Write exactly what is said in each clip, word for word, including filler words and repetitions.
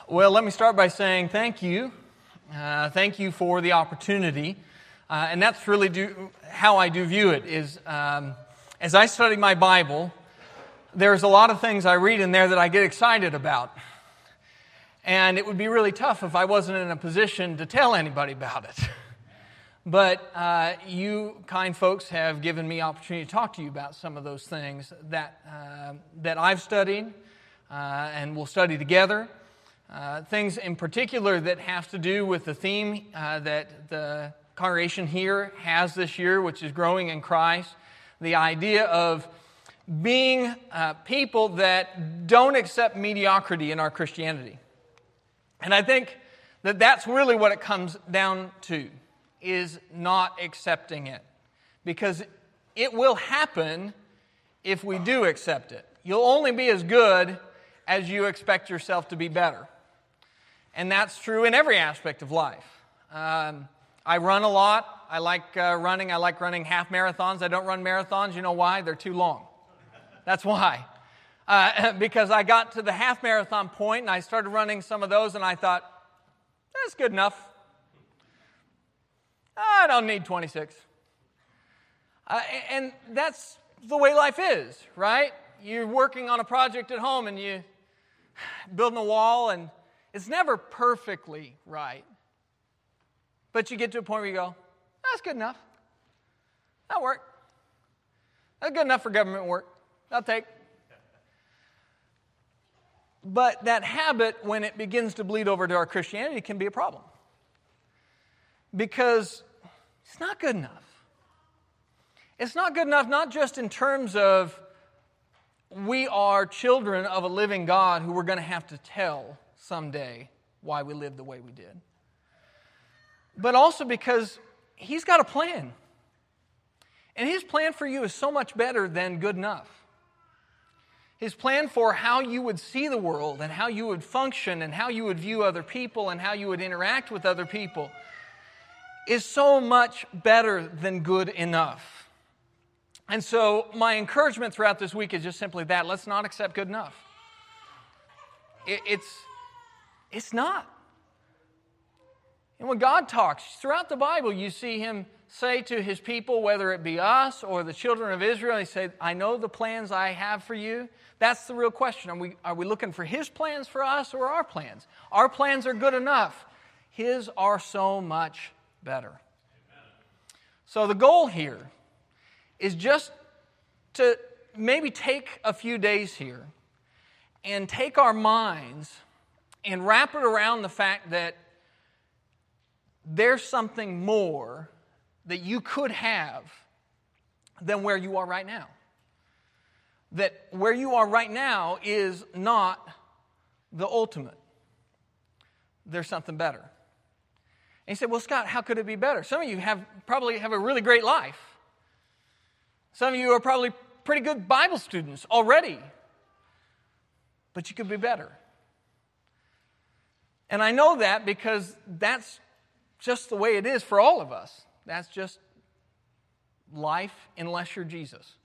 Well, let me start by saying thank you. Uh, thank you for the opportunity. Uh, and that's really do, how I do view it, is um, as I study my Bible, there's a lot of things I read in there that I get excited about. And it would be really tough if I wasn't in a position to tell anybody about it. But uh, you kind folks have given me opportunity to talk to you about some of those things that, uh, that I've studied uh, and we'll study together. Uh, things in particular that have to do with the theme uh, that the congregation here has this year, which is growing in Christ. The idea of being uh, people that don't accept mediocrity in our Christianity. And I think that that's really what it comes down to, is not accepting it. Because it will happen if we do accept it. You'll only be as good as you expect yourself to be better. And that's true in every aspect of life. Um, I run a lot. I like uh, running. I like running half marathons. I don't run marathons. You know why? They're too long. That's why. Uh, because I got to the half marathon point and I started running some of those and I thought, that's good enough. I don't need twenty-six. Uh, and that's the way life is, right? You're working on a project at home and you building a wall, and it's never perfectly right. But you get to a point where you go, that's good enough. That'll work. That's good enough for government work. I'll take. But that habit, when it begins to bleed over to our Christianity, can be a problem. Because it's not good enough. It's not good enough not just in terms of we are children of a living God who we're going to have to tell someday why we lived the way we did. But also because He's got a plan. And His plan for you is so much better than good enough. His plan for how you would see the world and how you would function and how you would view other people and how you would interact with other people is so much better than good enough. And so my encouragement throughout this week is just simply that. Let's not accept good enough. It, it's, it's not. And when God talks, throughout the Bible, you see Him say to His people, whether it be us or the children of Israel, He said, I know the plans I have for you. That's the real question. Are we, are we looking for His plans for us or our plans? Our plans are good enough. His are so much better. Amen. So the goal here is just to maybe take a few days here and take our minds and wrap it around the fact that there's something more that you could have than where you are right now. That where you are right now is not the ultimate. There's something better. And you say, well, Scott, how could it be better? Some of you have probably have a really great life. Some of you are probably pretty good Bible students already. But you could be better. And I know that because that's just the way it is for all of us. That's just life unless you're Jesus.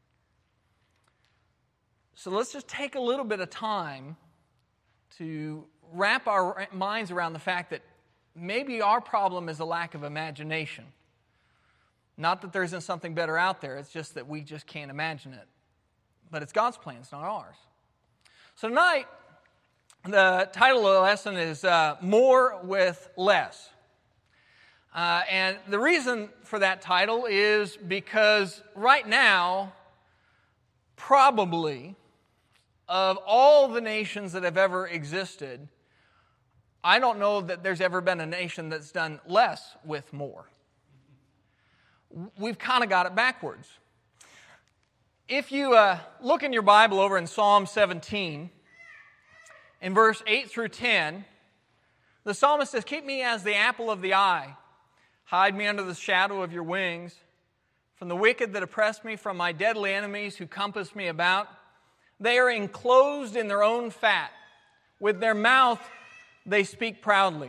So let's just take a little bit of time to wrap our minds around the fact that maybe our problem is a lack of imagination. Not that there isn't something better out there, it's just that we just can't imagine it. But it's God's plan, it's not ours. So tonight, the title of the lesson is uh, More with Less. Uh, and the reason for that title is because right now, probably, of all the nations that have ever existed, I don't know that there's ever been a nation that's done less with more. We've kind of got it backwards. If you uh, look in your Bible over in Psalm seventeen, in verse eight through ten, the psalmist says, keep me as the apple of the eye. Hide me under the shadow of your wings. From the wicked that oppress me, from my deadly enemies who compass me about. They are enclosed in their own fat. With their mouth they speak proudly.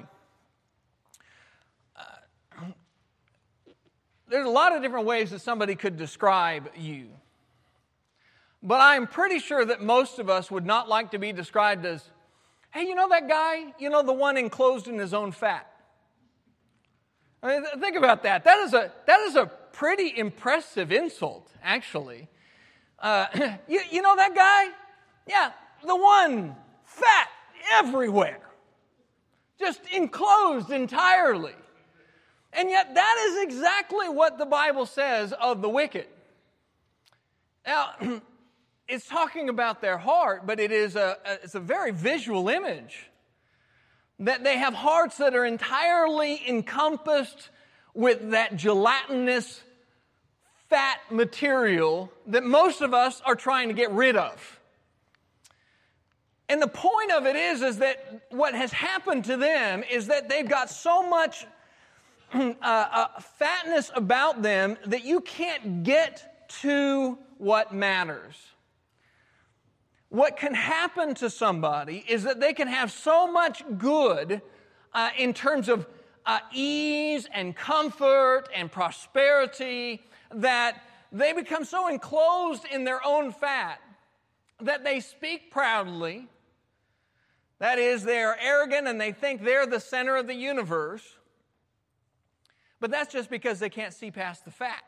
Uh, there's a lot of different ways that somebody could describe you. But I'm pretty sure that most of us would not like to be described as, Hey, you know that guy? You know, the one enclosed in his own fat. I mean, think about that. That is a, that is a pretty impressive insult, actually. Uh, you, you know that guy? Yeah, the one, fat everywhere. Just enclosed entirely. And yet that is exactly what the Bible says of the wicked. Now, it's talking about their heart, but it is a, a, it's a very visual image. That they have hearts that are entirely encompassed with that gelatinous fat material that most of us are trying to get rid of. And the point of it is, is that what has happened to them is that they've got so much uh, uh, fatness about them that you can't get to what matters. What can happen to somebody is that they can have so much good uh, in terms of uh, ease and comfort and prosperity that they become so enclosed in their own fat that they speak proudly. That is, they are arrogant and they think they're the center of the universe. But that's just because they can't see past the fat.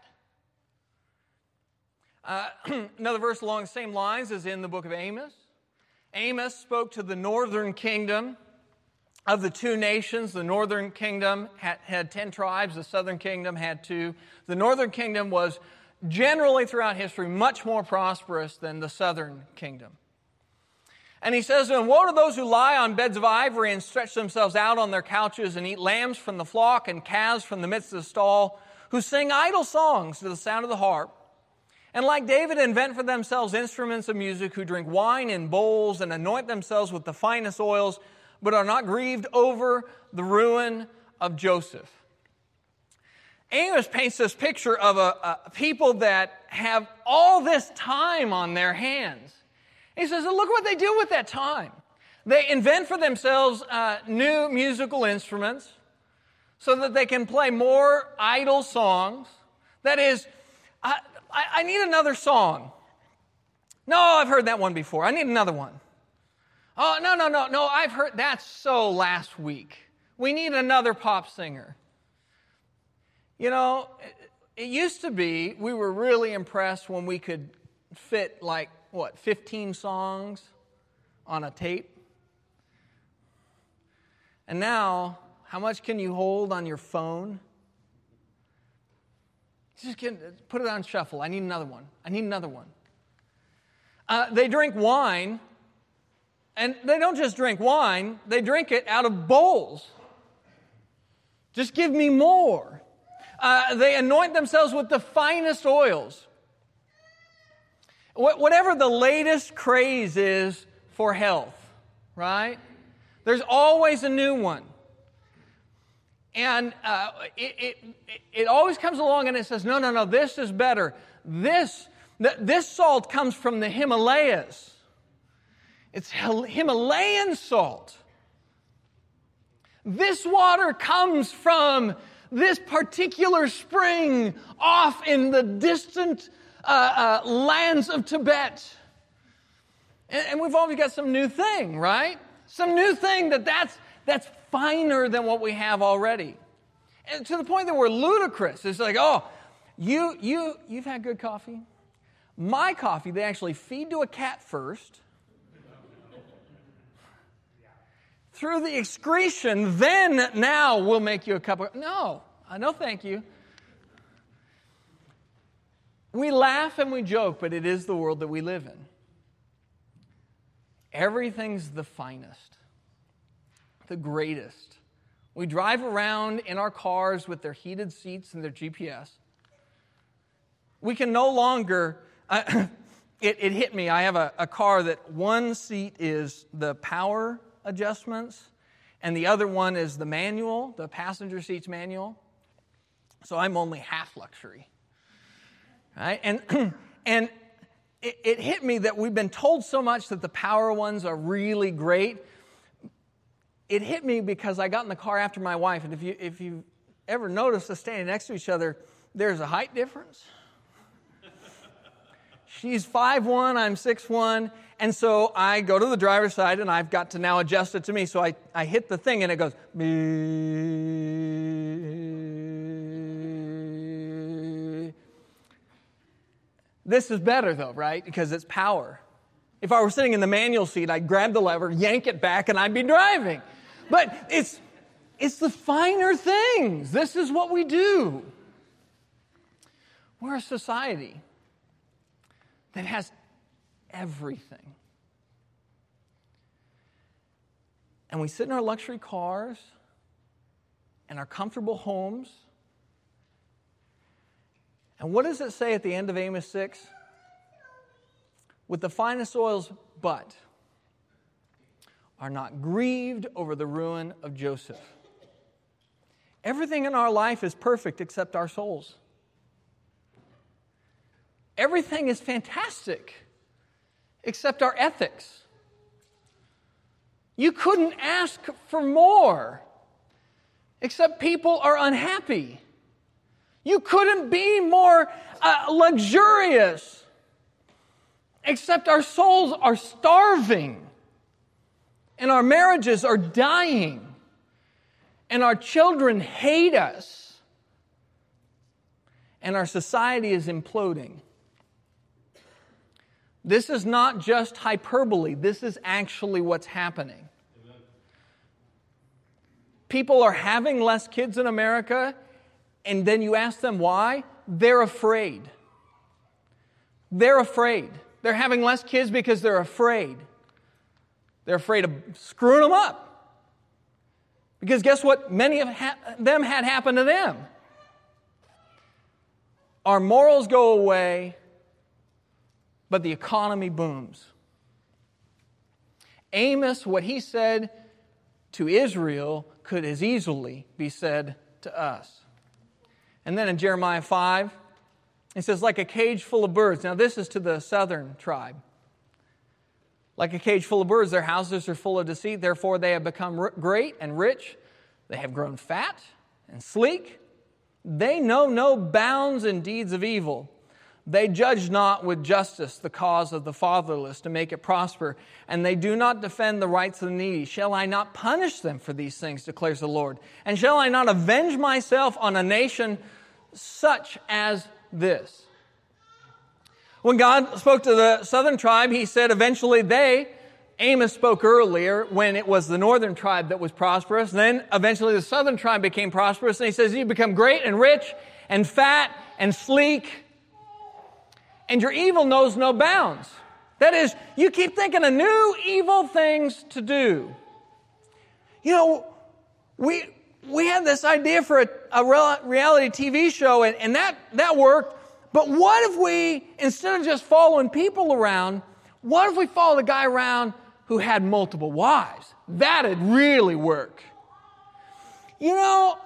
Uh, another verse along the same lines is in the book of Amos. Amos spoke to the northern kingdom of the two nations. The northern kingdom had, had ten tribes. The southern kingdom had two. The northern kingdom was generally throughout history much more prosperous than the southern kingdom. And he says, and woe to those who lie on beds of ivory and stretch themselves out on their couches and eat lambs from the flock and calves from the midst of the stall, who sing idle songs to the sound of the harp, and like David invent for themselves instruments of music, who drink wine in bowls and anoint themselves with the finest oils, but are not grieved over the ruin of Joseph. Amos paints this picture of a, a people that have all this time on their hands. He says, look what they do with that time. They invent for themselves uh, new musical instruments so that they can play more idle songs. That is, I, I, I need another song. No, I've heard that one before. I need another one. Oh, no, no, no, no, I've heard that's so last week. We need another pop singer. You know, it, it used to be we were really impressed when we could fit like, what, fifteen songs on a tape? And now, how much can you hold on your phone? Just get, put it on shuffle. I need another one. I need another one. Uh, they drink wine, and they don't just drink wine, they drink it out of bowls. Just give me more. Uh, they anoint themselves with the finest oils. Whatever the latest craze is for health, right? There's always a new one. And uh, it, it, it always comes along and it says, no, no, no, this is better. This, this salt comes from the Himalayas. It's Himalayan salt. This water comes from this particular spring off in the distant uh, uh, lands of Tibet. And, and we've always got some new thing, right? Some new thing that that's, that's finer than what we have already. And to the point that we're ludicrous. It's like, oh, you, you, you've had good coffee? My coffee, they actually feed to a cat first. Through the excretion, then now we'll make you a cup of... No, no thank you. We laugh and we joke, but it is the world that we live in. Everything's the finest, the greatest. We drive around in our cars with their heated seats and their G P S. We can no longer... Uh, it, it hit me. I have a, a car that one seat is the power adjustments, and the other one is the manual, the passenger seat's manual. So I'm only half luxury, right? And and it, it hit me that we've been told so much that the power ones are really great. It hit me because I got in the car after my wife, and if you if you ever notice us standing next to each other, there's a height difference. She's five one, I'm six one, and so I go to the driver's side, and I've got to now adjust it to me. So I, I hit the thing, and it goes, beep. This is better, though, right? Because it's power. If I were sitting in the manual seat, I'd grab the lever, yank it back, and I'd be driving. But it's, it's the finer things. This is what we do. We're a society that has everything. And we sit in our luxury cars and our comfortable homes. And what does it say at the end of Amos six? With the finest oils, but are not grieved over the ruin of Joseph. Everything in our life is perfect except our souls. Everything is fantastic except our ethics. You couldn't ask for more except people are unhappy. You couldn't be more uh, luxurious except our souls are starving and our marriages are dying and our children hate us and our society is imploding. This is not just hyperbole. This is actually what's happening. Amen. People are having less kids in America, and then you ask them why? They're afraid. They're afraid. They're having less kids because they're afraid. They're afraid of screwing them up. Because guess what? Many of them had happened to them. Our morals go away, but the economy booms. Amos, what he said to Israel could as easily be said to us. And then in Jeremiah five, it says, like a cage full of birds. Now this is to the southern tribe. Like a cage full of birds, their houses are full of deceit. Therefore they have become r- great and rich. They have grown fat and sleek. They know no bounds in deeds of evil. They judge not with justice the cause of the fatherless to make it prosper, and they do not defend the rights of the needy. Shall I not punish them for these things, declares the Lord? And shall I not avenge myself on a nation such as this? When God spoke to the southern tribe, he said eventually they, Amos spoke earlier when it was the northern tribe that was prosperous. Then eventually the southern tribe became prosperous, and he says you become great and rich and fat and sleek, and your evil knows no bounds. That is, you keep thinking of new evil things to do. You know, we we had this idea for a, a reality T V show, and, and that, that worked. But what if we, instead of just following people around, what if we followed a guy around who had multiple wives? That'd really work. You know,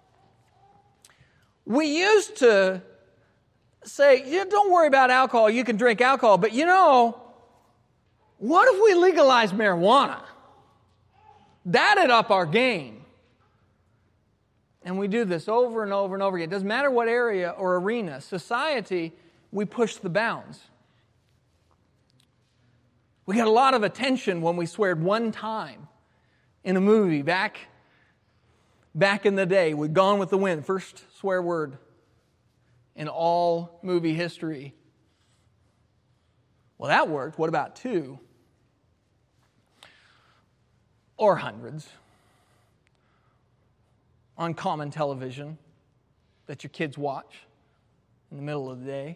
we used to say, yeah, don't worry about alcohol, you can drink alcohol. But you know, what if we legalized marijuana? That'd up our game. And we do this over and over and over again. It doesn't matter what area or arena. Society, we push the bounds. We got a lot of attention when we swear one time in a movie back, back in the day with Gone with the Wind, first swear word in all movie history. Well, that worked. What about two? Or hundreds on common television that your kids watch in the middle of the day?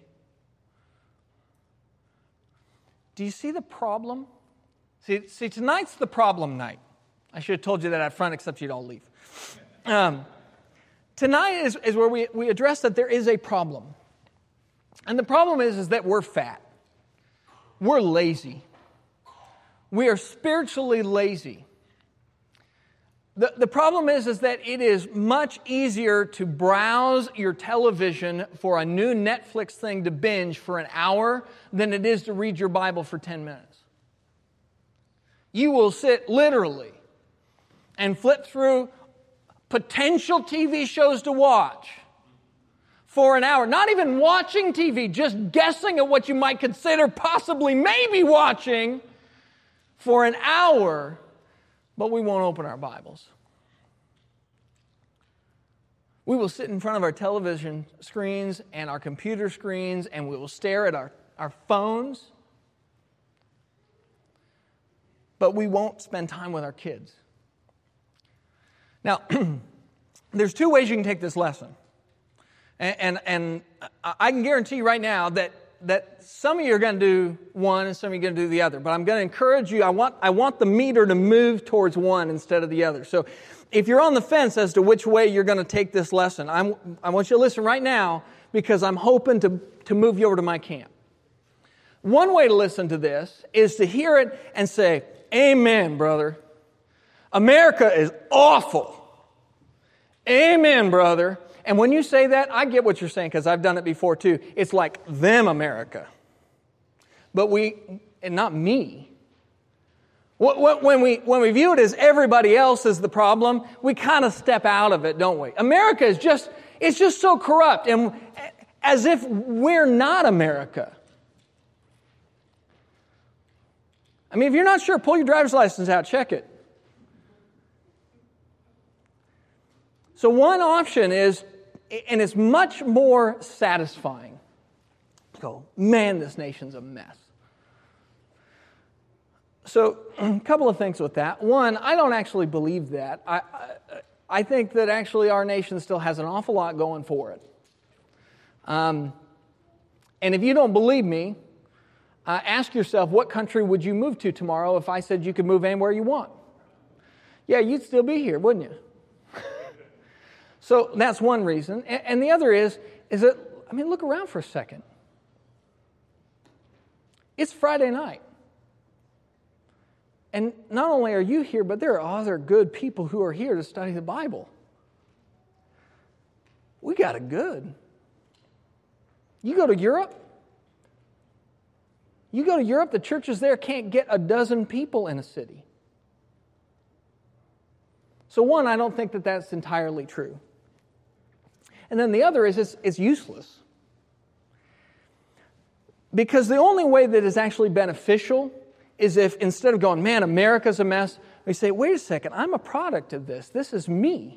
Do you see the problem? See, see, tonight's the problem night. I should have told you that up front, except you'd all leave. Um, tonight is, is where we, we address that there is a problem. And the problem is, is that we're fat. We're lazy. We are spiritually lazy. The, the problem is, is that it is much easier to browse your television for a new Netflix thing to binge for an hour than it is to read your Bible for ten minutes. You will sit literally and flip through potential T V shows to watch for an hour. Not even watching T V, just guessing at what you might consider possibly maybe watching for an hour, but we won't open our Bibles. We will sit in front of our television screens and our computer screens, and we will stare at our, our phones, but we won't spend time with our kids. Now, there's two ways you can take this lesson. And, and, and I can guarantee you right now that, that some of you are going to do one and some of you are going to do the other. But I'm going to encourage you, I want, I want the meter to move towards one instead of the other. So if you're on the fence as to which way you're going to take this lesson, I'm, I want you to listen right now because I'm hoping to, to move you over to my camp. One way to listen to this is to hear it and say, amen, brother. America is awful. Amen, brother. And when you say that, I get what you're saying because I've done it before too. It's like them America. But we, and not me. When we, when we view it as everybody else is the problem, we kind of step out of it, don't we? America is just, it's just so corrupt, and as if we're not America. I mean, if you're not sure, pull your driver's license out, check it. So one option is, and it's much more satisfying, go, man, this nation's a mess. So a couple of things with that. One, I don't actually believe that. I, I, I think that actually our nation still has an awful lot going for it. Um, and if you don't believe me, uh, ask yourself, what country would you move to tomorrow if I said you could move anywhere you want? Yeah, you'd still be here, wouldn't you? So that's one reason. And, and the other is, is that, I mean, look around for a second. It's Friday night. And not only are you here, but there are other good people who are here to study the Bible. We got it good. You go to Europe, you go to Europe, the churches there can't get a dozen people in a city. So one, I don't think that that's entirely true. And then the other is it's, it's useless. Because the only way that is actually beneficial is if instead of going, man, America's a mess, we say, wait a second, I'm a product of this. This is me.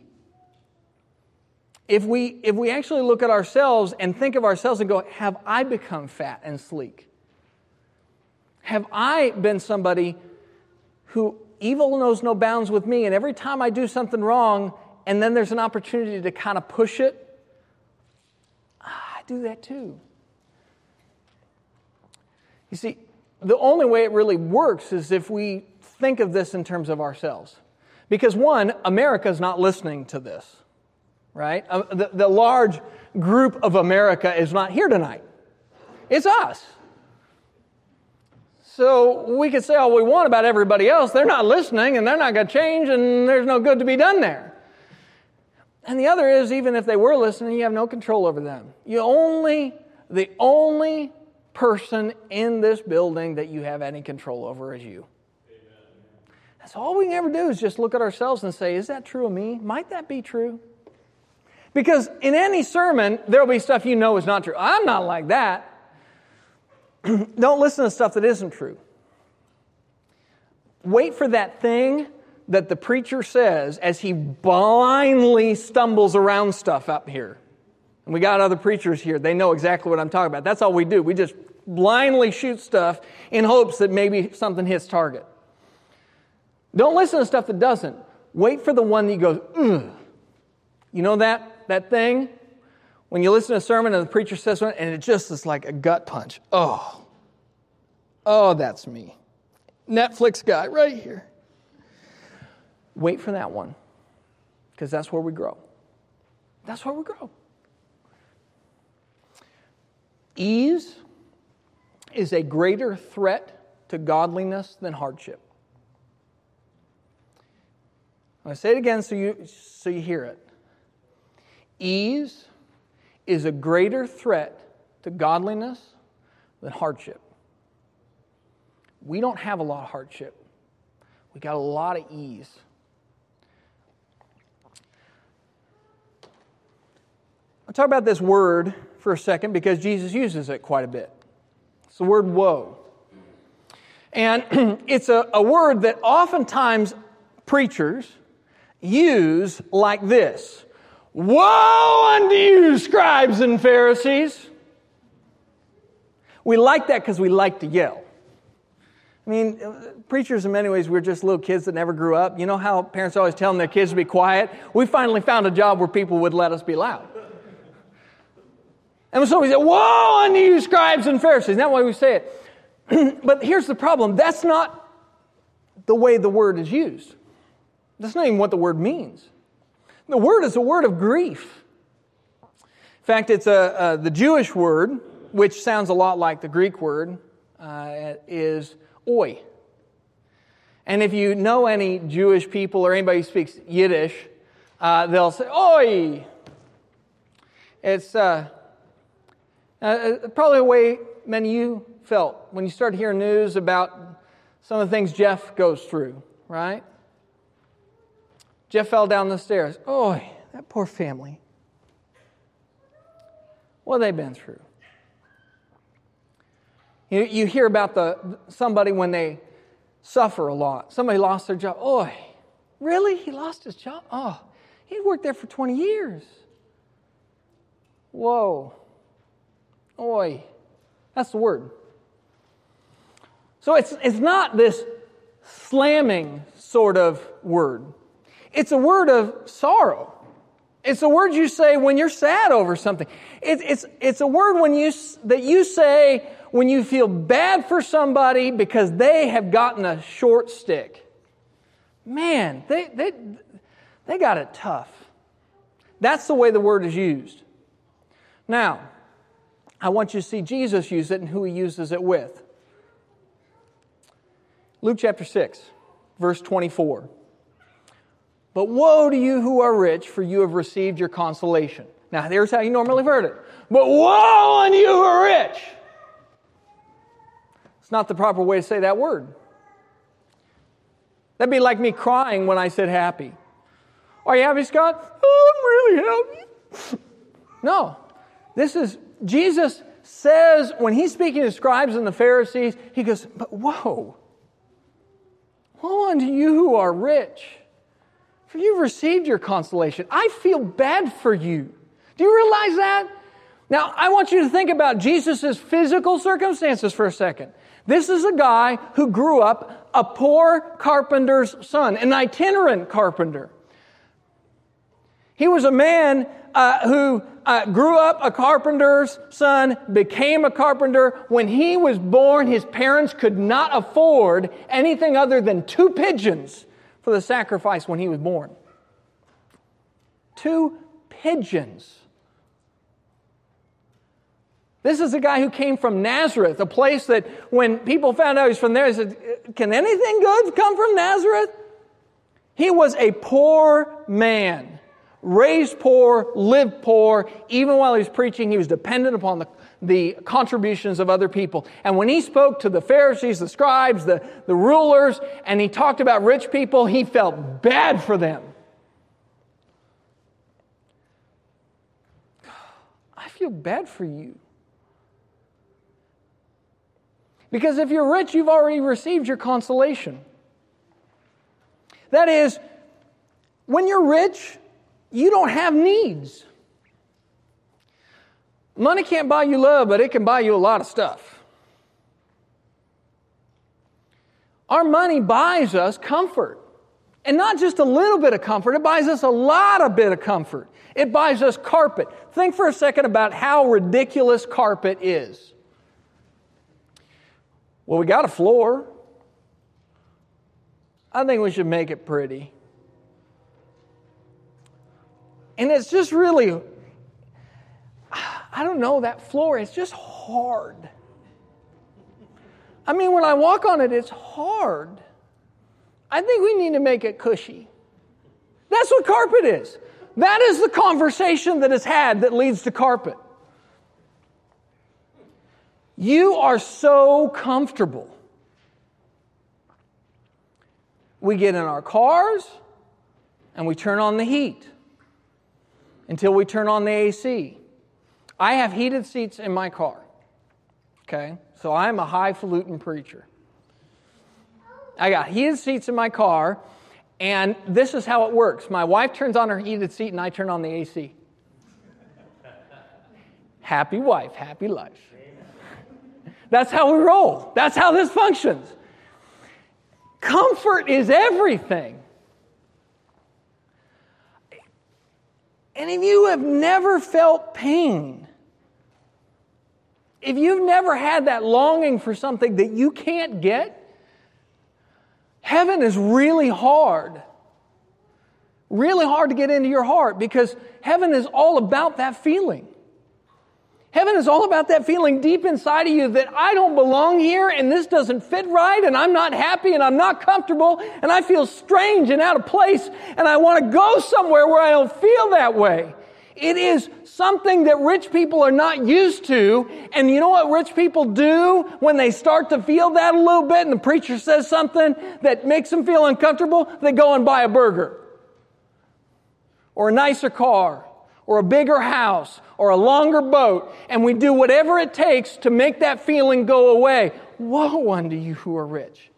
If we, if we actually look at ourselves and think of ourselves and go, have I become fat and sleek? Have I been somebody who evil knows no bounds with me, and every time I do something wrong and then there's an opportunity to kind of push it, I do that too. You see, the only way it really works is if we think of this in terms of ourselves. Because one, America's not listening to this, right? Uh, the, the large group of America is not here tonight. It's us. So we could say all we want about everybody else. They're not listening and they're not going to change and there's no good to be done there. And the other is, even if they were listening, you have no control over them. You only, the only person in this building that you have any control over is you. Amen. That's all we can ever do is just look at ourselves and say, is that true of me? Might that be true? Because in any sermon, there will be stuff you know is not true. I'm not like that. Don't listen to stuff that isn't true. Wait for that thing that the preacher says as he blindly stumbles around stuff up here. And we got other preachers here. They know exactly what I'm talking about. That's all we do. We just blindly shoot stuff in hopes that maybe something hits target. Don't listen to stuff that doesn't. Wait for the one that goes, ugh. You know that, that thing? When you listen to a sermon and the preacher says something and it just is like a gut punch. Oh. Oh, that's me. Netflix guy right here. Wait for that one. Because that's where we grow. That's where we grow. Ease is a greater threat to godliness than hardship. I'm going to say it again so you, so you hear it. Ease is a greater threat to godliness than hardship. We don't have a lot of hardship. We got a lot of ease. I'll talk about this word for a second because Jesus uses it quite a bit. It's the word woe. And it's a, a word that oftentimes preachers use like this. Woe unto you, scribes and Pharisees. We like that because we like to yell. I mean, preachers in many ways, we're just little kids that never grew up. You know how parents always tell their kids to be quiet? We finally found a job where people would let us be loud. And so we say, woe unto you, scribes and Pharisees. Isn't that why we say it? But here's the problem. That's not the way the word is used. That's not even what the word means. The word is a word of grief. In fact, it's a, uh, the Jewish word, which sounds a lot like the Greek word, uh, is oi. And if you know any Jewish people or anybody who speaks Yiddish, uh, they'll say, oi. It's uh, uh, probably the way many of you felt when you started hearing news about some of the things Jeff goes through, right? Jeff fell down the stairs. Oh, that poor family. What have they been through? You, you hear about the somebody when they suffer a lot. Somebody lost their job. Oh, really? He lost his job? Oh, he'd worked there for twenty years. Whoa. Oi. That's the word. So it's it's not this slamming sort of word. It's a word of sorrow. It's a word you say when you're sad over something. It, it's it's a word when you that you say when you feel bad for somebody because they have gotten a short stick. Man, they they they got it tough. That's the way the word is used. Now, I want you to see Jesus use it and who He uses it with. Luke chapter six, verse twenty-four. But woe to you who are rich, for you have received your consolation. Now, here's how you normally have heard it. But woe unto you who are rich. It's not the proper way to say that word. That'd be like me crying when I said happy. Are you happy, Scott? Oh, I'm really happy. No. This is, Jesus says, when He's speaking to scribes and the Pharisees, He goes, but whoa. Woe unto you who are rich. For you've received your consolation. I feel bad for you. Do you realize that? Now, I want you to think about Jesus' physical circumstances for a second. This is a guy who grew up a poor carpenter's son, an itinerant carpenter. He was a man uh, who uh, grew up a carpenter's son, became a carpenter. When he was born, his parents could not afford anything other than two pigeons for the sacrifice when he was born. Two pigeons. This is a guy who came from Nazareth, a place that when people found out he's from there, they said, can anything good come from Nazareth? He was a poor man, raised poor, lived poor. Even while he was preaching, he was dependent upon the, the contributions of other people. And when he spoke to the Pharisees, the scribes, the, the rulers, and he talked about rich people, he felt bad for them. I feel bad for you. Because if you're rich, you've already received your consolation. That is, when you're rich, you don't have needs. Money can't buy you love, but it can buy you a lot of stuff. Our money buys us comfort. And not just a little bit of comfort, it buys us a lot of bit of comfort. It buys us carpet. Think for a second about how ridiculous carpet is. Well, we got a floor. I think we should make it pretty. And it's just really, I don't know, that floor, it's just hard. I mean, when I walk on it, it's hard. I think we need to make it cushy. That's what carpet is. That is the conversation that is had that leads to carpet. You are so comfortable. We get in our cars and we turn on the heat. until we turn on the A C. I have heated seats in my car. Okay? So I'm a highfalutin preacher. I got heated seats in my car, and this is how it works. My wife turns on her heated seat, and I turn on the A C. Happy wife, happy life. That's how we roll. That's how this functions. Comfort is everything. And if you have never felt pain, if you've never had that longing for something that you can't get, heaven is really hard. Really hard to get into your heart, because heaven is all about that feeling. Heaven is all about that feeling deep inside of you that I don't belong here, and this doesn't fit right, and I'm not happy, and I'm not comfortable, and I feel strange and out of place, and I want to go somewhere where I don't feel that way. It is something that rich people are not used to, and you know what rich people do when they start to feel that a little bit, and the preacher says something that makes them feel uncomfortable? They go and buy a burger, or a nicer car, or a bigger house, or a longer boat, and we do whatever it takes to make that feeling go away. Woe unto you who are rich,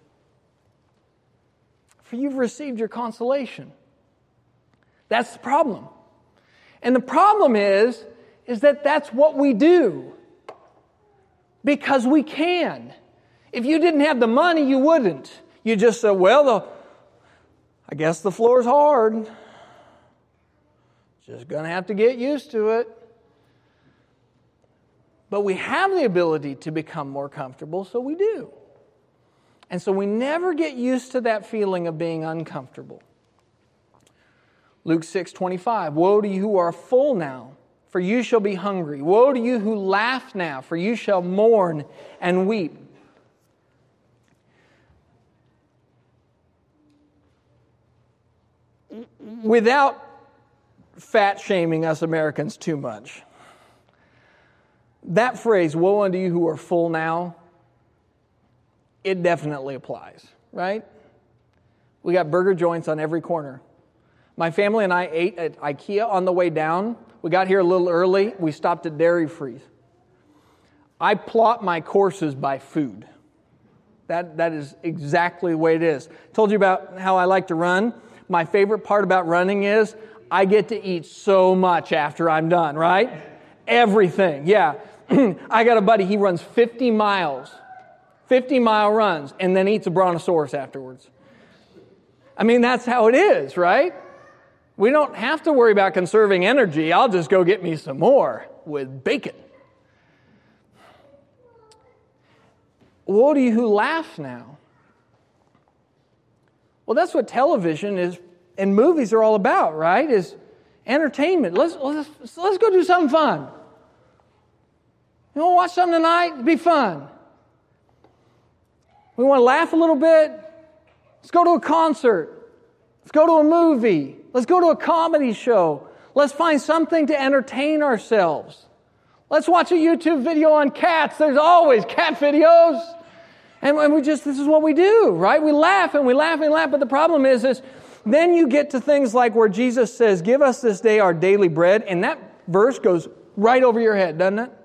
for you've received your consolation. That's the problem. And the problem is, is that that's what we do. Because we can. If you didn't have the money, you wouldn't. You just say, well, the, I guess the floor's hard. Just going to have to get used to it. But we have the ability to become more comfortable, so we do. And so we never get used to that feeling of being uncomfortable. Luke six twenty-five, woe to you who are full now, for you shall be hungry. Woe to you who laugh now, for you shall mourn and weep. Without fat shaming us Americans too much, that phrase, woe unto you who are full now, it definitely applies, right? We got burger joints on every corner. My family and I ate at IKEA on the way down. We got here a little early. We stopped at Dairy Freeze. I plot my courses by food. That, that is exactly the way it is. Told you about how I like to run. My favorite part about running is I get to eat so much after I'm done, right? Everything, yeah. I got a buddy, he runs fifty miles, fifty mile runs, and then eats a brontosaurus afterwards. I mean, that's how it is, right? We don't have to worry about conserving energy. I'll just go get me some more with bacon. Woe to you who laugh now. Well, that's what television is and movies are all about, right? Is entertainment. Let's, let's, let's go do something fun. You want to watch something tonight? It'd be fun. We want to laugh a little bit? Let's go to a concert. Let's go to a movie. Let's go to a comedy show. Let's find something to entertain ourselves. Let's watch a YouTube video on cats. There's always cat videos. And, and we just, this is what we do, right? We laugh and we laugh and laugh. But the problem is, is then you get to things like where Jesus says, give us this day our daily bread. And that verse goes right over your head, doesn't it?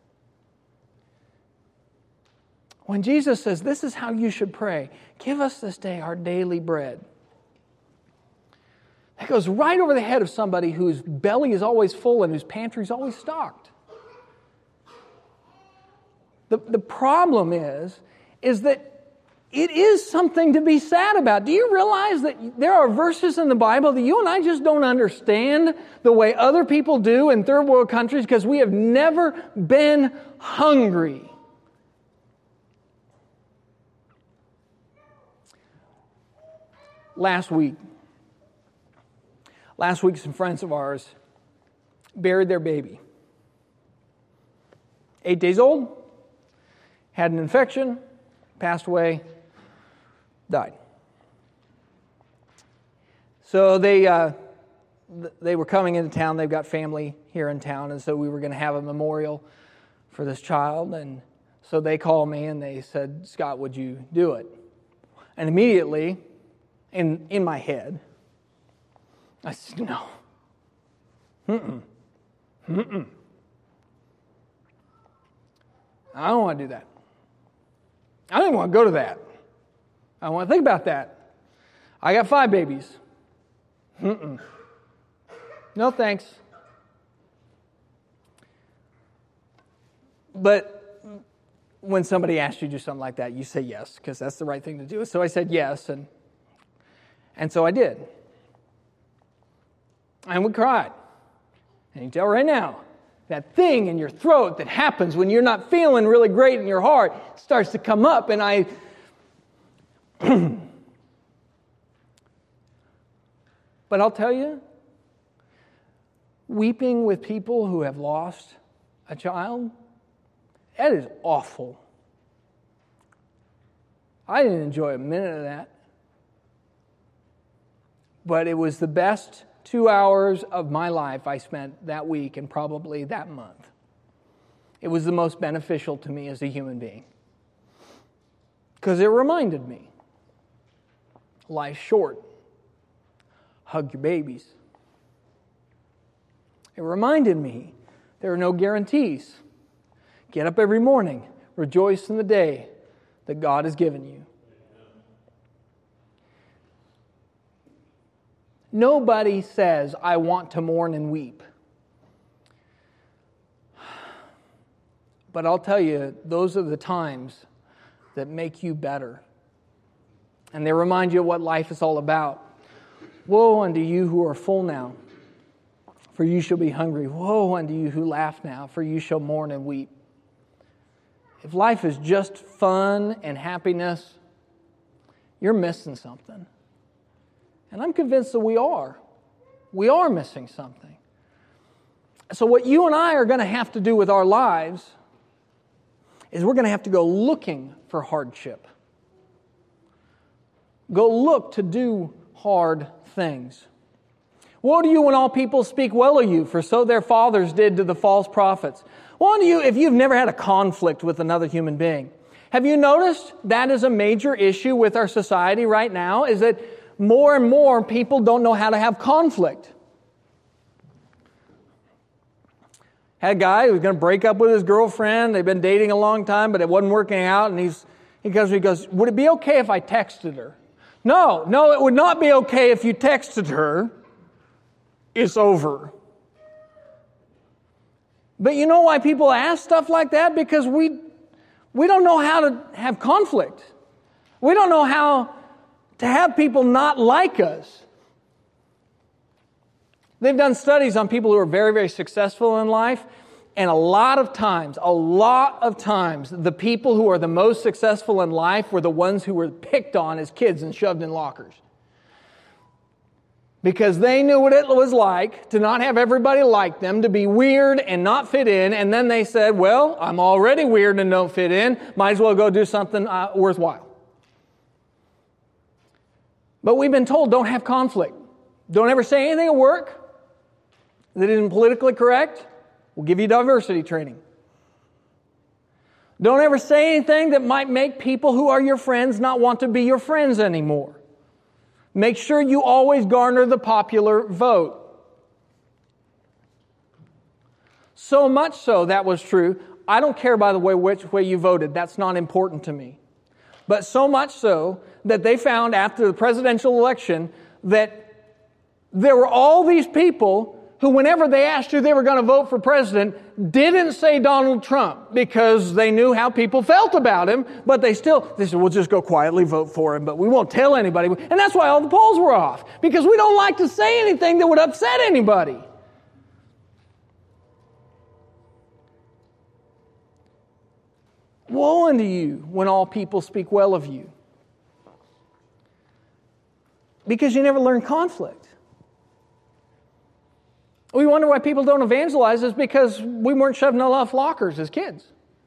When Jesus says, this is how you should pray. Give us this day our daily bread. That goes right over the head of somebody whose belly is always full and whose pantry is always stocked. The, the problem is, is that it is something to be sad about. Do you realize that there are verses in the Bible that you and I just don't understand the way other people do in third world countries because we have never been hungry? Last week, last week some friends of ours buried their baby. Eight days old, had an infection, passed away, died. So they uh, they were coming into town. They've got family here in town, and so we were going to have a memorial for this child. And so they called me and they said, Scott, would you do it? And immediately, in in my head, I said, no, Mm-mm. Mm-mm. I don't want to do that. I don't want to go to that. I don't want to think about that. I got five babies. Mm-mm. No thanks. But when somebody asks you to do something like that, you say yes, because that's the right thing to do. So I said yes, and and so I did. And we cried. And you can tell right now, that thing in your throat that happens when you're not feeling really great in your heart starts to come up, and I... But I'll tell you, weeping with people who have lost a child, that is awful. I didn't enjoy a minute of that. But it was the best two hours of my life I spent that week and probably that month. It was the most beneficial to me as a human being. Because it reminded me, life's short. Hug your babies. It reminded me there are no guarantees. Get up every morning, rejoice in the day that God has given you. Nobody says, I want to mourn and weep. But I'll tell you, those are the times that make you better. And they remind you of what life is all about. Woe unto you who are full now, for you shall be hungry. Woe unto you who laugh now, for you shall mourn and weep. If life is just fun and happiness, you're missing something. And I'm convinced that we are. We are missing something. So what you and I are going to have to do with our lives is we're going to have to go looking for hardship. Go look to do hard things. Woe to you when all people speak well of you, for so their fathers did to the false prophets. Woe to you if you've never had a conflict with another human being. Have you noticed that is a major issue with our society right now, is that more and more people don't know how to have conflict. Had a guy who was going to break up with his girlfriend. They've been dating a long time, but it wasn't working out. And he's he goes, he goes, would it be okay if I texted her? No, no, it would not be okay if you texted her. It's over. But you know why people ask stuff like that? Because we we don't know how to have conflict. We don't know how to have people not like us. They've done studies on people who are very, very successful in life, and a lot of times, a lot of times, the people who are the most successful in life were the ones who were picked on as kids and shoved in lockers. Because they knew what it was like to not have everybody like them, to be weird and not fit in, and then they said, well, I'm already weird and don't fit in, might as well go do something uh, worthwhile. But we've been told, don't have conflict. Don't ever say anything at work that isn't politically correct. We'll give you diversity training. Don't ever say anything that might make people who are your friends not want to be your friends anymore. Make sure you always garner the popular vote. So much so that was true. I don't care, by the way, which way you voted. That's not important to me. But so much so that they found after the presidential election that there were all these people who, whenever they asked who they were going to vote for president, didn't say Donald Trump because they knew how people felt about him, but they still, they said, we'll just go quietly vote for him, but we won't tell anybody. And that's why all the polls were off, because we don't like to say anything that would upset anybody. Woe unto you when all people speak well of you, because you never learn conflict. We wonder why people don't evangelize is because we weren't shoved in enough lockers as kids.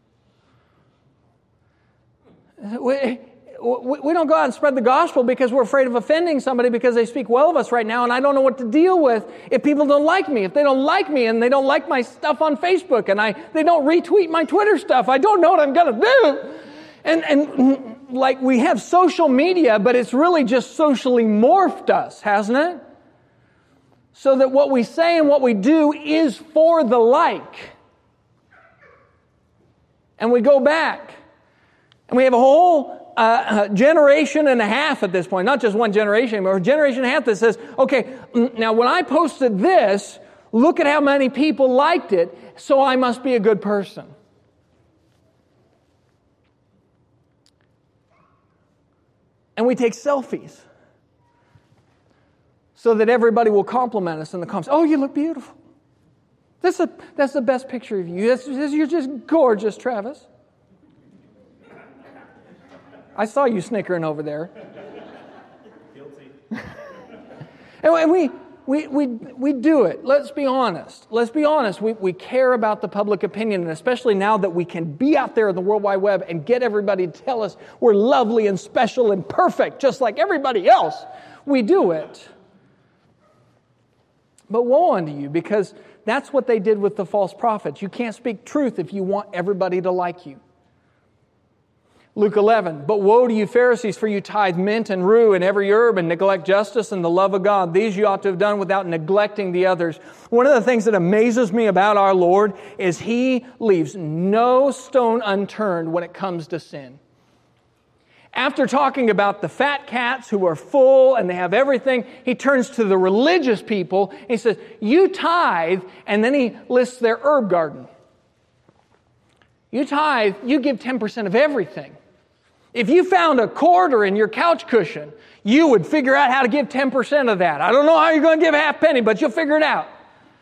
We, we, we don't go out and spread the gospel because we're afraid of offending somebody because they speak well of us right now, and I don't know what to deal with if people don't like me. If they don't like me and they don't like my stuff on Facebook and I they don't retweet my Twitter stuff, I don't know what I'm going to do. And, and like we have social media, but it's really just socially morphed us, hasn't it? so that what we say and what we do is for the like. And we go back, and we have a whole uh, generation and a half at this point, not just one generation, but a generation and a half that says, okay, now when I posted this, look at how many people liked it, so I must be a good person. And we take selfies so that everybody will compliment us in the comments. Oh, you look beautiful. That's, a, that's the best picture of you. That's, you're just gorgeous, Travis. I saw you snickering over there. Guilty. And we, we, we, we do it. Let's be honest. Let's be honest. We, we care about the public opinion, and especially now that we can be out there in the World Wide Web and get everybody to tell us we're lovely and special and perfect, just like everybody else. We do it. But woe unto you, because that's what they did with the false prophets. You can't speak truth if you want everybody to like you. Luke eleven, but woe to you Pharisees, for you tithe mint and rue and every herb and neglect justice and the love of God. These you ought to have done without neglecting the others. One of the things that amazes me about our Lord is He leaves no stone unturned when it comes to sin. After talking about the fat cats who are full and they have everything, He turns to the religious people and He says, you tithe, and then He lists their herb garden. You tithe, you give ten percent of everything. If you found a quarter in your couch cushion, you would figure out how to give ten percent of that. I don't know how you're going to give a half penny, but you'll figure it out.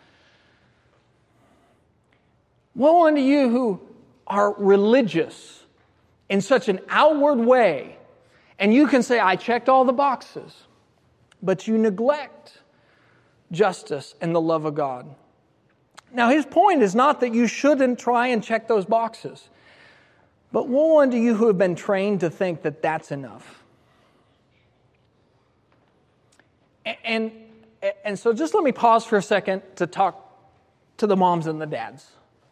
Woe unto you who are religious in such an outward way, and you can say, I checked all the boxes, but you neglect justice and the love of God. Now, his point is not that you shouldn't try and check those boxes, but woe unto you who have been trained to think that that's enough. And, and, and so just let me pause for a second to talk to the moms and the dads.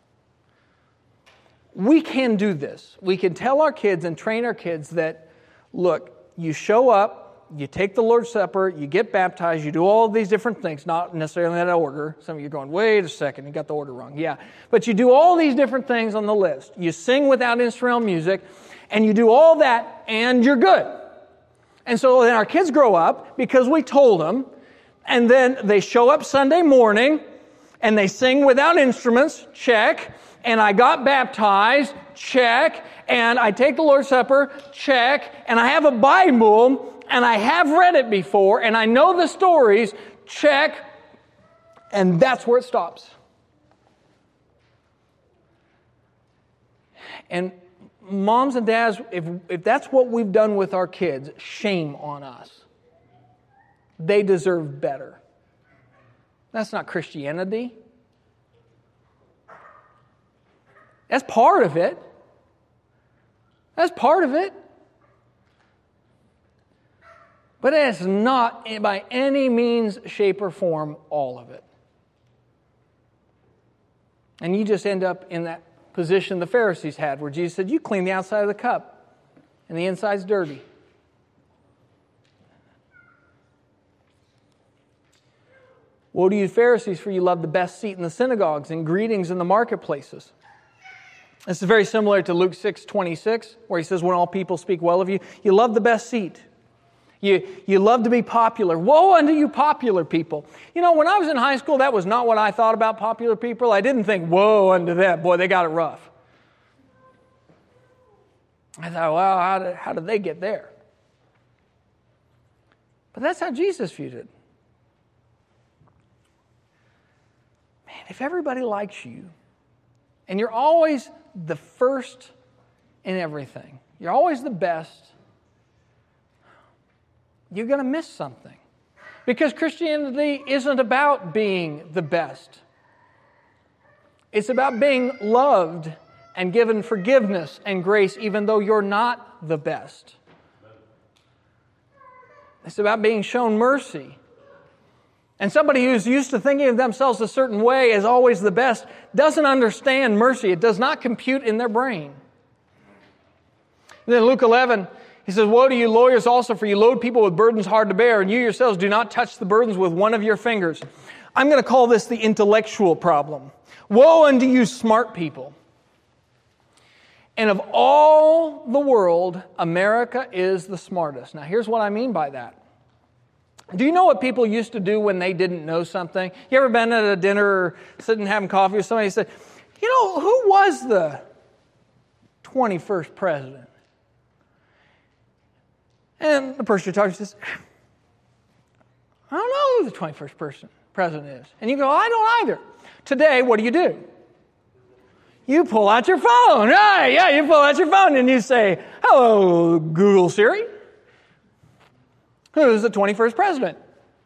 We can do this. We can tell our kids and train our kids that, look, you show up, you take the Lord's Supper, you get baptized, you do all these different things, not necessarily in that order. Some of you are going, wait a second, you got the order wrong. Yeah, but you do all these different things on the list. You sing without instrumental music, and you do all that, and you're good. And so then our kids grow up because we told them, and then they show up Sunday morning, and they sing without instruments, check. And I got baptized, check. And I take the Lord's Supper, check. And I have a Bible, and I have read it before, and I know the stories, check. And that's where it stops. And moms and dads, if, if that's what we've done with our kids, shame on us. They deserve better. That's not Christianity. That's part of it. That's part of it. But it's not by any means, shape, or form all of it. And you just end up in that position the Pharisees had, where Jesus said, you clean the outside of the cup, and the inside's dirty. Woe to you Pharisees, for you love the best seat in the synagogues and greetings in the marketplaces. This is very similar to Luke six twenty-six, where he says, when all people speak well of you, you love the best seat. You, you love to be popular. Woe unto you popular people. You know, when I was in high school, that was not what I thought about popular people. I didn't think, woe unto them. Boy, they got it rough. I thought, well, how did, how did they get there? But that's how Jesus viewed it. Man, if everybody likes you, and you're always the first in everything, you're always the best, you're going to miss something. Because Christianity isn't about being the best. It's about being loved and given forgiveness and grace even though you're not the best. It's about being shown mercy. And somebody who's used to thinking of themselves a certain way as always the best doesn't understand mercy. It does not compute in their brain. And then Luke eleven, He says, woe to you lawyers also, for you load people with burdens hard to bear, and you yourselves do not touch the burdens with one of your fingers. I'm going to call this the intellectual problem. Woe unto you smart people. And of all the world, America is the smartest. Now here's what I mean by that. Do you know what people used to do when they didn't know something? You ever been at a dinner or sitting having coffee with somebody and said, you know, who was the twenty-first president? And the person you're talking to says, I don't know who the twenty-first person, president is. And you go, I don't either. Today, what do you do? You pull out your phone. Right, yeah, you pull out your phone and you say, hello, Google Siri. Who's the twenty-first president?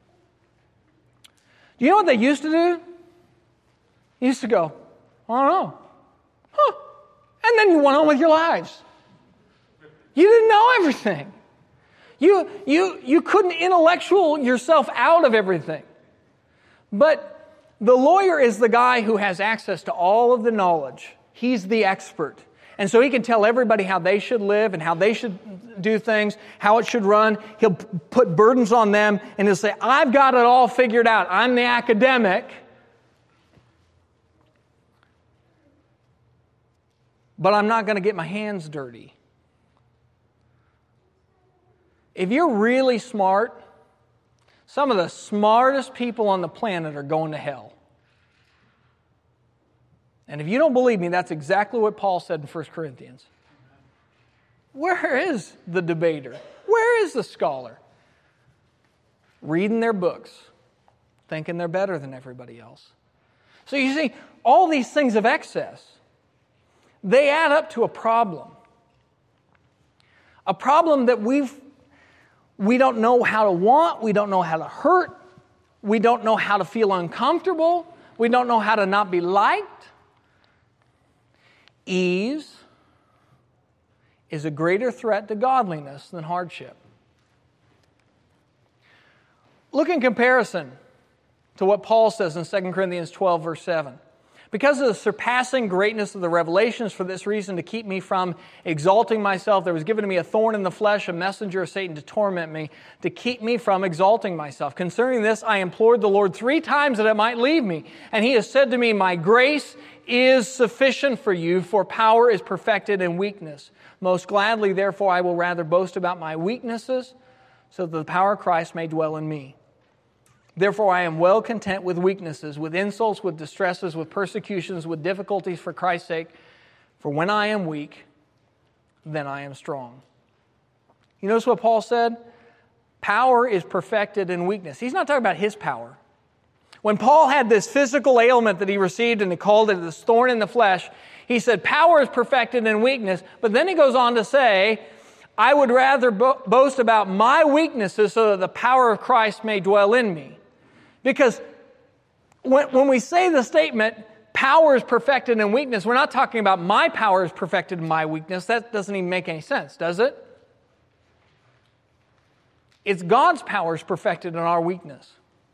Do you know what they used to do? They used to go, I don't know. Huh. And then you went on with your lives. You didn't know everything. You, you, you couldn't intellectual yourself out of everything. But the lawyer is the guy who has access to all of the knowledge. He's the expert. And so he can tell everybody how they should live and how they should do things, how it should run. He'll p- put burdens on them and he'll say, I've got it all figured out. I'm the academic. But I'm not going to get my hands dirty. If you're really smart, some of the smartest people on the planet are going to hell. And if you don't believe me, that's exactly what Paul said in First Corinthians. Where is the debater? Where is the scholar? Reading their books, thinking they're better than everybody else. So you see, all these things of excess, they add up to a problem. A problem that we've We don't know how to want. We don't know how to hurt. We don't know how to feel uncomfortable. We don't know how to not be liked. Ease is a greater threat to godliness than hardship. Look in comparison to what Paul says in Second Corinthians twelve, verse seven. Because of the surpassing greatness of the revelations, for this reason, to keep me from exalting myself, there was given to me a thorn in the flesh, a messenger of Satan to torment me, to keep me from exalting myself. Concerning this, I implored the Lord three times that it might leave me. And He has said to me, my grace is sufficient for you, for power is perfected in weakness. Most gladly, therefore, I will rather boast about my weaknesses, so that the power of Christ may dwell in me. Therefore, I am well content with weaknesses, with insults, with distresses, with persecutions, with difficulties for Christ's sake. For when I am weak, then I am strong. You notice what Paul said? Power is perfected in weakness. He's not talking about his power. When Paul had this physical ailment that he received and he called it this thorn in the flesh, he said power is perfected in weakness. But then he goes on to say, I would rather bo- boast about my weaknesses so that the power of Christ may dwell in me. Because when, when we say the statement, power is perfected in weakness, we're not talking about my power is perfected in my weakness. That doesn't even make any sense, does it? It's God's power is perfected in our weakness.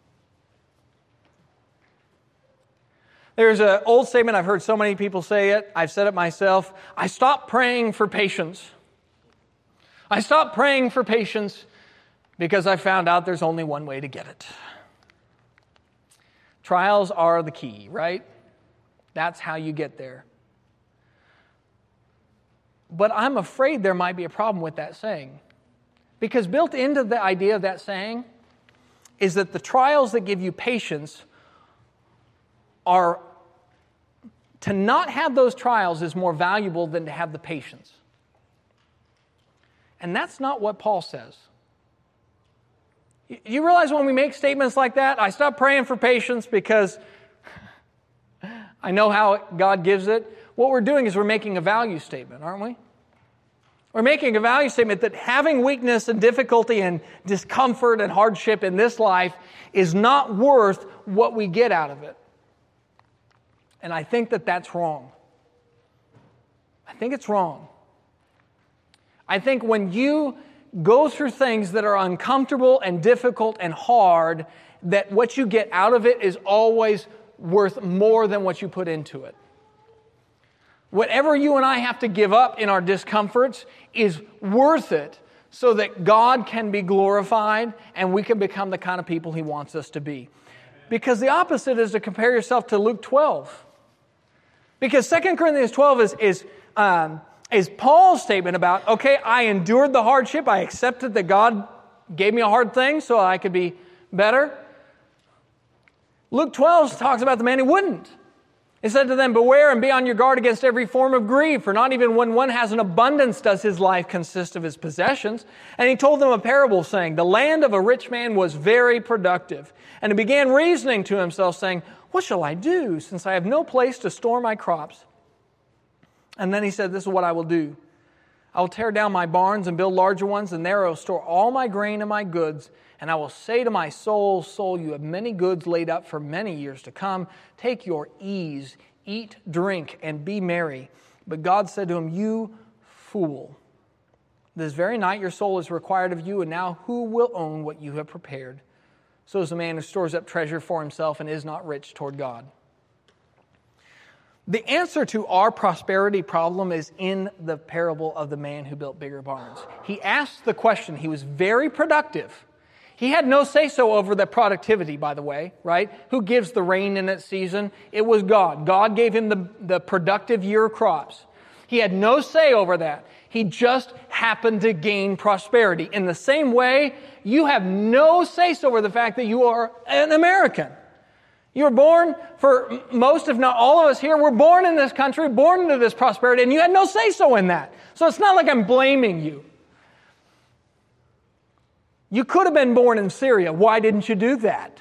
There's an old statement, I've heard so many people say it, I've said it myself, I stopped praying for patience. I stopped praying for patience because I found out there's only one way to get it. Trials are the key, right? That's how you get there. But I'm afraid there might be a problem with that saying. Because built into the idea of that saying is that the trials that give you patience are, to not have those trials is more valuable than to have the patience. And that's not what Paul says. You realize when we make statements like that, I stop praying for patience because I know how God gives it. What we're doing is we're making a value statement, aren't we? We're making a value statement that having weakness and difficulty and discomfort and hardship in this life is not worth what we get out of it. And I think that that's wrong. I think it's wrong. I think when you go through things that are uncomfortable and difficult and hard, that what you get out of it is always worth more than what you put into it. Whatever you and I have to give up in our discomforts is worth it so that God can be glorified and we can become the kind of people He wants us to be. Because the opposite is to compare yourself to Luke twelve. Because Second Corinthians twelve is, is, um, is Paul's statement about, okay, I endured the hardship, I accepted that God gave me a hard thing so I could be better. Luke twelve talks about the man who wouldn't. He said to them, beware and be on your guard against every form of greed, for not even when one has an abundance does his life consist of his possessions. And he told them a parable, saying, the land of a rich man was very productive. And he began reasoning to himself, saying, what shall I do, since I have no place to store my crops? And then he said, this is what I will do. I will tear down my barns and build larger ones, and there I will store all my grain and my goods. And I will say to my soul, soul, you have many goods laid up for many years to come. Take your ease, eat, drink, and be merry. But God said to him, you fool, this very night your soul is required of you, and now who will own what you have prepared? So is the man who stores up treasure for himself and is not rich toward God. The answer to our prosperity problem is in the parable of the man who built bigger barns. He asked the question. He was very productive. He had no say-so over the productivity, by the way, right? Who gives the rain in its season? It was God. God gave him the, the productive year crops. He had no say over that. He just happened to gain prosperity. In the same way, you have no say-so over the fact that you are an American. You were born, for most, if not all of us here, we're born in this country, born into this prosperity, and you had no say-so in that. So it's not like I'm blaming you. You could have been born in Syria. Why didn't you do that?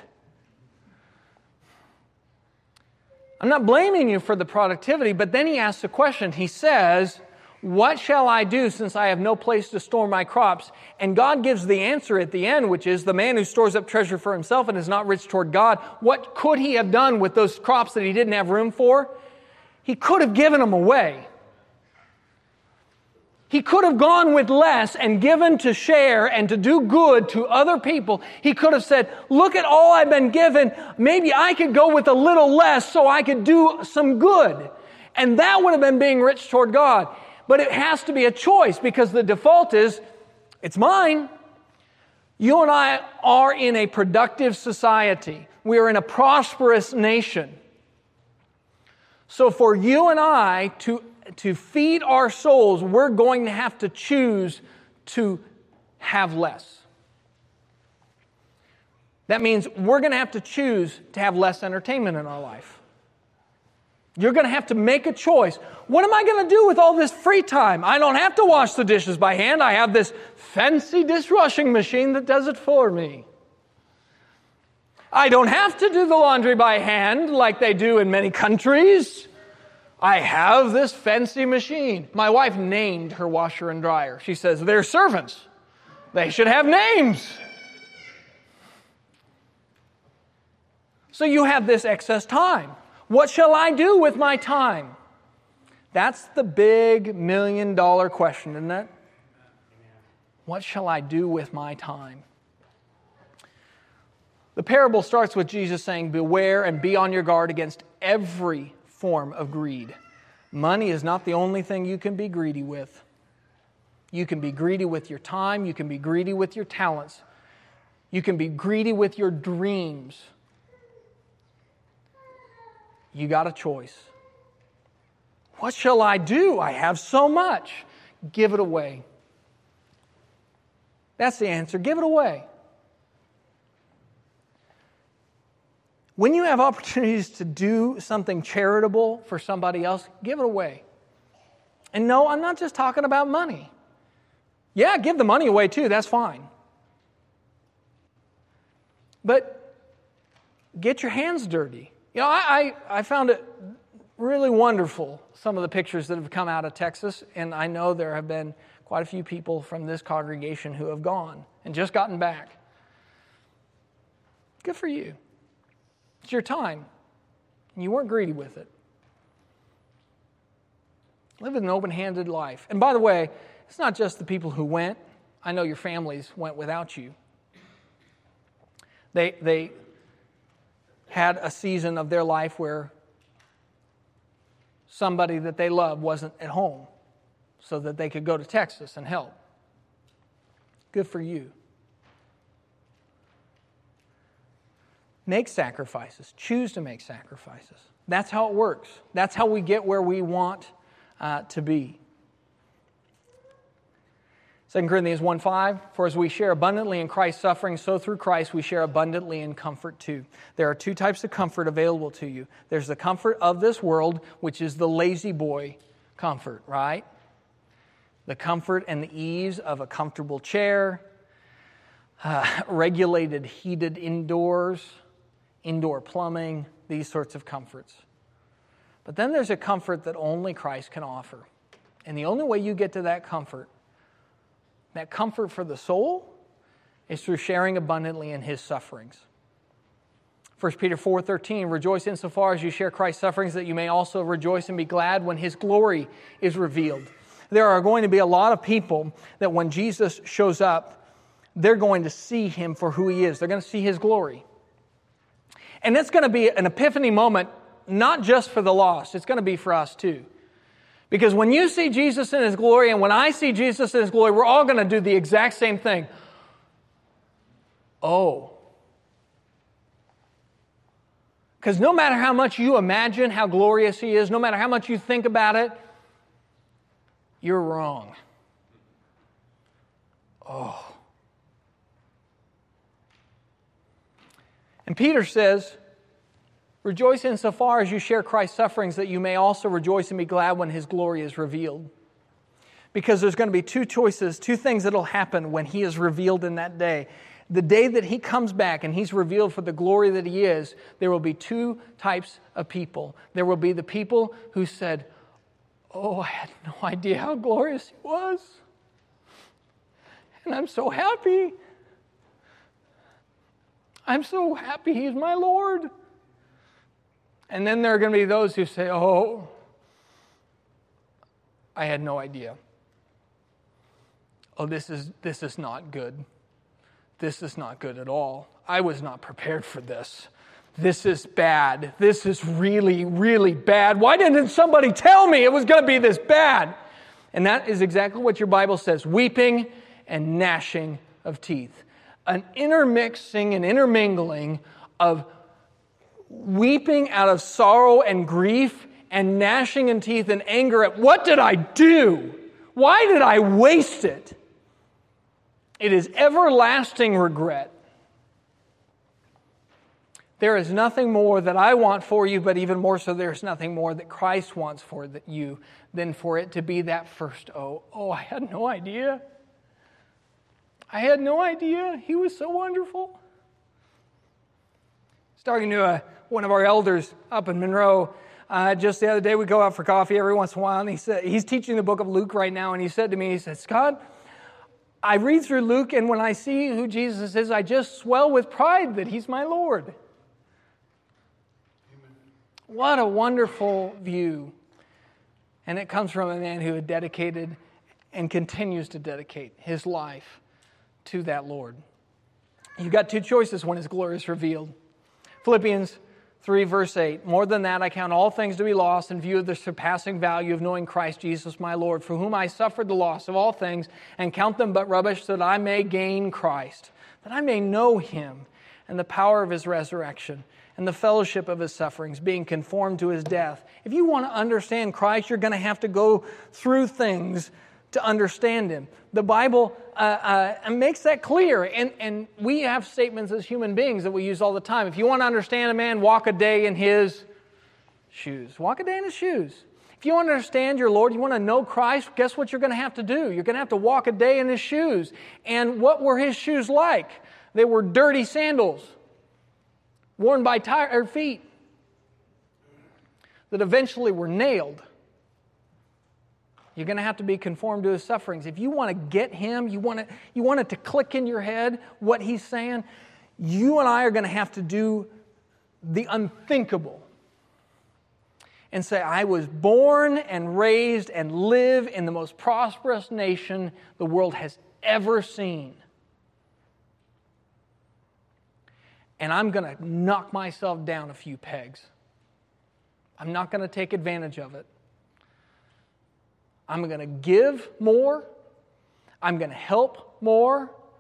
I'm not blaming you for the productivity, but then he asks a question. He says, what shall I do since I have no place to store my crops? And God gives the answer at the end, which is the man who stores up treasure for himself and is not rich toward God. What could he have done with those crops that he didn't have room for? He could have given them away. He could have gone with less and given to share and to do good to other people. He could have said, look at all I've been given. Maybe I could go with a little less so I could do some good. And that would have been being rich toward God. But it has to be a choice because the default is, it's mine. You and I are in a productive society. We are in a prosperous nation. So for you and I to To feed our souls, we're going to have to choose to have less. That means we're going to have to choose to have less entertainment in our life. You're going to have to make a choice. What am I going to do with all this free time? I don't have to wash the dishes by hand. I have this fancy dishwashing machine that does it for me. I don't have to do the laundry by hand like they do in many countries. I have this fancy machine. My wife named her washer and dryer. She says, they're servants. They should have names. So you have this excess time. What shall I do with my time? That's the big million dollar question, isn't it? What shall I do with my time? The parable starts with Jesus saying, beware and be on your guard against every form of greed. Money is not the only thing you can be greedy with. You can be greedy with your time. You can be greedy with your talents. You can be greedy with your dreams. You got a choice. What shall I do? I have so much. Give it away. That's the answer. Give it away. When you have opportunities to do something charitable for somebody else, give it away. And no, I'm not just talking about money. Yeah, give the money away too, that's fine. But get your hands dirty. You know, I, I, I found it really wonderful, some of the pictures that have come out of Texas, and I know there have been quite a few people from this congregation who have gone and just gotten back. Good for you. It's your time. And you weren't greedy with it. Live an open-handed life. And by the way, it's not just the people who went. I know your families went without you. They, they had a season of their life where somebody that they loved wasn't at home so that they could go to Texas and help. Good for you. Make sacrifices. Choose to make sacrifices. That's how it works. That's how we get where we want uh, to be. Second Corinthians one five, for as we share abundantly in Christ's suffering, so through Christ we share abundantly in comfort too. There are two types of comfort available to you. There's the comfort of this world, which is the lazy boy comfort, right? The comfort and the ease of a comfortable chair, uh, regulated heated indoors, indoor plumbing, these sorts of comforts. But then there's a comfort that only Christ can offer. And the only way you get to that comfort, that comfort for the soul, is through sharing abundantly in His sufferings. First Peter four thirteen, rejoice insofar as you share Christ's sufferings, that you may also rejoice and be glad when His glory is revealed. There are going to be a lot of people that when Jesus shows up, they're going to see Him for who He is. They're going to see His glory. And it's going to be an epiphany moment, not just for the lost. It's going to be for us too. Because when you see Jesus in His glory, and when I see Jesus in His glory, we're all going to do the exact same thing. Oh. Because no matter how much you imagine how glorious He is, no matter how much you think about it, you're wrong. Oh. And Peter says, rejoice insofar as you share Christ's sufferings, that you may also rejoice and be glad when His glory is revealed. Because there's going to be two choices, two things that will happen when He is revealed in that day. The day that He comes back and He's revealed for the glory that He is, there will be two types of people. There will be the people who said, oh, I had no idea how glorious He was. And I'm so happy. I'm so happy He's my Lord. And then there are going to be those who say, oh, I had no idea. Oh, this is this is not good. This is not good at all. I was not prepared for this. This is bad. This is really, really bad. Why didn't somebody tell me it was going to be this bad? And that is exactly what your Bible says. Weeping and gnashing of teeth. An intermixing and intermingling of weeping out of sorrow and grief and gnashing in teeth and anger at what did I do? Why did I waste it? It is everlasting regret. There is nothing more that I want for you, but even more so, there's nothing more that Christ wants for you than for it to be that first, oh, oh, I had no idea. I had no idea. He was so wonderful. I was talking to a, one of our elders up in Monroe uh, just the other day. We go out for coffee every once in a while, and he said, he's teaching the book of Luke right now, and he said to me, he said, Scott, I read through Luke, and when I see who Jesus is, I just swell with pride that He's my Lord. What a wonderful view. And it comes from a man who had dedicated and continues to dedicate his life to that Lord. You've got two choices when His glory is revealed. Philippians three verse eight, more than that I count all things to be lost in view of the surpassing value of knowing Christ Jesus my Lord, for whom I suffered the loss of all things and count them but rubbish, so that I may gain Christ, that I may know Him and the power of His resurrection and the fellowship of His sufferings, being conformed to His death. If you want to understand Christ, you're going to have to go through things to understand Him. The Bible uh, uh, makes that clear, and, and we have statements as human beings that we use all the time. If you want to understand a man, walk a day in his shoes. Walk a day in his shoes. If you want to understand your Lord, you want to know Christ, guess what you're going to have to do? You're going to have to walk a day in His shoes. And what were His shoes like? They were dirty sandals worn by tired feet that eventually were nailed. You're going to have to be conformed to His sufferings. If you want to get Him, you want, to, you want it to click in your head what He's saying, you and I are going to have to do the unthinkable and say, I was born and raised and live in the most prosperous nation the world has ever seen. And I'm going to knock myself down a few pegs. I'm not going to take advantage of it. I'm going to give more. I'm going to help more.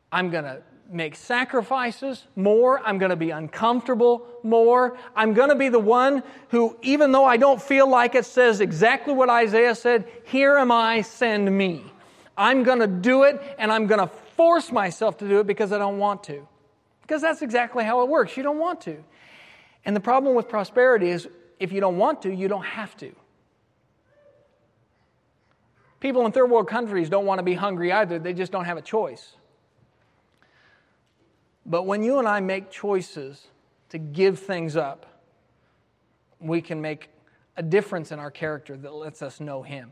I'm going to make sacrifices more. I'm going to be uncomfortable more. I'm going to be the one who, even though I don't feel like it, says exactly what Isaiah said, here am I, send me. I'm going to do it, and I'm going to force myself to do it because I don't want to. Because that's exactly how it works. You don't want to. And the problem with prosperity is if you don't want to, you don't have to. People in third world countries don't want to be hungry either. They just don't have a choice. But when you and I make choices to give things up, we can make a difference in our character that lets us know Him.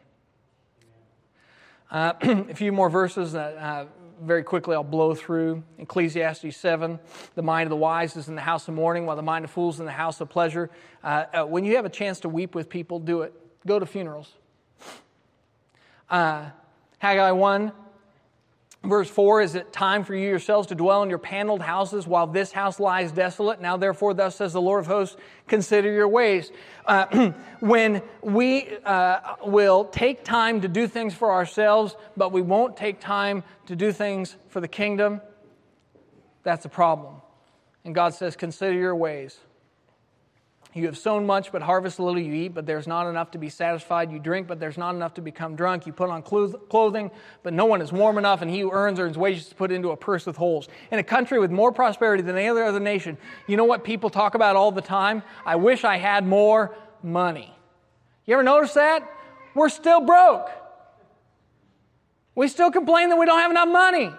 Uh, a few more verses that uh, very quickly I'll blow through. Ecclesiastes seven, the mind of the wise is in the house of mourning, while the mind of fools is in the house of pleasure. Uh, uh, when you have a chance to weep with people, do it. Go to funerals. Uh, Haggai one, verse four, is it time for you yourselves to dwell in your paneled houses while this house lies desolate? Now therefore, thus says the Lord of hosts, consider your ways. Uh, when we uh, will take time to do things for ourselves, but we won't take time to do things for the kingdom, that's a problem. And God says, consider your ways. You have sown much, but harvest little. You eat, but there's not enough to be satisfied. You drink, but there's not enough to become drunk. You put on clothing, but no one is warm enough, and he who earns earns wages to put into a purse with holes. In a country with more prosperity than any other nation, you know what people talk about all the time? I wish I had more money. You ever notice that? We're still broke. We still complain that we don't have enough money.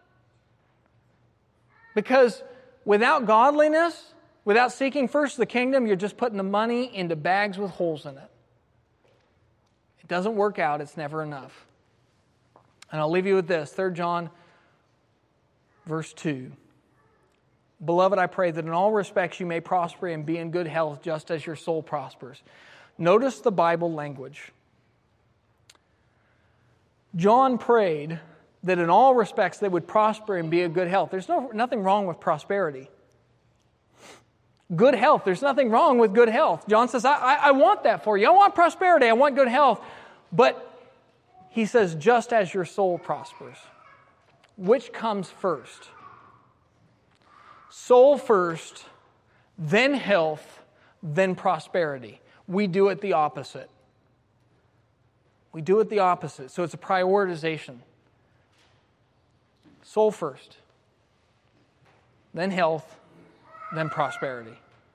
Because without godliness, without seeking first the kingdom, you're just putting the money into bags with holes in it. It doesn't work out. It's never enough. And I'll leave you with this. Third John, verse two. Beloved, I pray that in all respects you may prosper and be in good health, just as your soul prospers. Notice the Bible language. John prayed that in all respects they would prosper and be in good health. There's no, nothing wrong with prosperity. Good health. There's nothing wrong with good health. John says, I, I, I want that for you. I want prosperity. I want good health. But he says, just as your soul prospers. Which comes first? Soul first, then health, then prosperity. We do it the opposite. We do it the opposite. So it's a prioritization. Soul first, then health, then prosperity.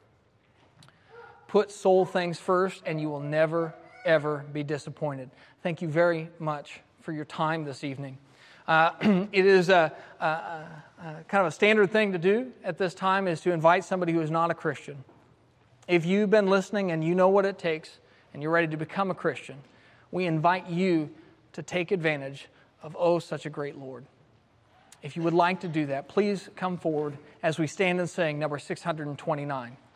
Put soul things first and you will never, ever be disappointed. Thank you very much for your time this evening. Uh, it is a, a, a, a kind of a standard thing to do at this time is to invite somebody who is not a Christian. If you've been listening and you know what it takes and you're ready to become a Christian, we invite you to take advantage of, oh, such a great Lord. If you would like to do that, please come forward as we stand and sing number six hundred twenty-nine.